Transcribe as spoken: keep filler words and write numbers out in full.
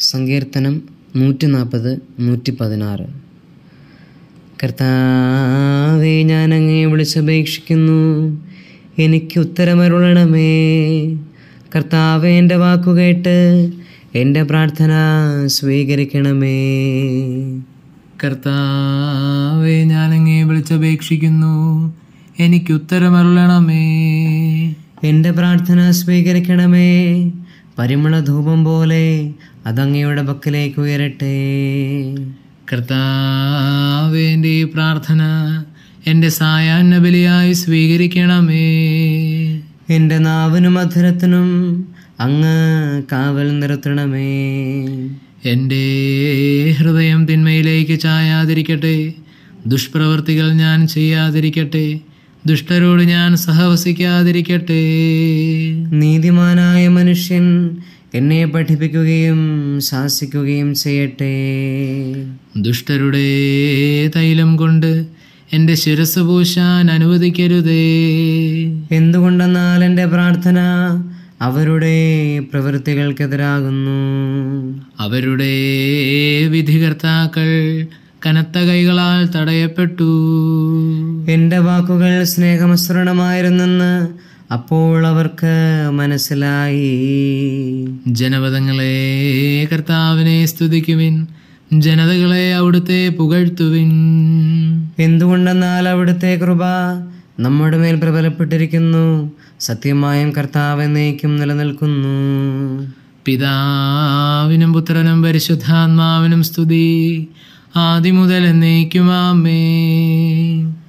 സങ്കീർത്തനം നൂറ്റി നാൽപ്പത് നൂറ്റി പതിനാറ്. കർത്താവേ, ഞാൻ അങ്ങയെ വിളിച്ചപേക്ഷിക്കുന്നു, എനിക്ക് ഉത്തരമരുളണമേ. കർത്താവേ, എൻ്റെ വാക്കുകേട്ട് എൻ്റെ പ്രാർത്ഥന സ്വീകരിക്കണമേ. കർത്താവേ, ഞാൻ അങ്ങയെ വിളിച്ചപേക്ഷിക്കുന്നു, എനിക്ക് ഉത്തരമരുളണമേ. എൻ്റെ പ്രാർത്ഥന സ്വീകരിക്കണമേ. പരിമള ധൂപം പോലെ അതങ്ങയുടെ പക്കലേക്ക് ഉയരട്ടെ. കർത്താവേ, എൻ്റെ ഈ പ്രാർത്ഥന എൻ്റെ സായാഹ്ന ബലിയായി സ്വീകരിക്കണമേ. എൻ്റെ നാവിനും അധരത്തിനും അങ്ങ് കാവൽ നിർത്തണമേ. എൻ്റെ ഹൃദയം തിന്മയിലേക്ക് ചായാതിരിക്കട്ടെ, ദുഷ്പ്രവൃത്തികൾ ഞാൻ ചെയ്യാതിരിക്കട്ടെ, ദുഷ്ടരോട് ഞാൻ സഹവസിക്കാതിരിക്കട്ടെ. നീതിമാനായ മനുഷ്യൻ എന്നെ പഠിപ്പിക്കുകയും ശാസിക്കുകയും ചെയ്യട്ടെ. ദുഷ്ടരുടെ തൈലം കൊണ്ട് എൻ്റെ ശിരസ് പൂശാൻ അനുവദിക്കരുതേ. എന്തുകൊണ്ടെന്നാൽ എൻ്റെ പ്രാർത്ഥന അവരുടെ പ്രവൃത്തികൾക്കെതിരാകുന്നു. അവരുടെ വിധികർത്താക്കൾ കനത്ത കൈകളാൽ തടയപ്പെട്ടു. എൻ്റെ വാക്കുകൾ സ്നേഹമസൃണമായിരുന്നെന്ന് അപ്പോൾ അവർക്ക് മനസ്സിലായി. ജനപദങ്ങളെ കർത്താവിനെ സ്തുതിക്കുവിൻ, ജനതകളെ അവിടുത്തെ പുകഴ്ത്തുവിൻ. എന്തുകൊണ്ടെന്നാൽ അവിടുത്തെ കൃപ നമ്മുടെ മേൽ പ്രബലപ്പെട്ടിരിക്കുന്നു. സത്യമായും കർത്താവ് എന്നേക്കും നിലനിൽക്കുന്നു. പിതാവിനും പുത്രനും പരിശുദ്ധാത്മാവിനും സ്തുതി, ആദിമുതൽ എന്നേക്കും ആമേൻ.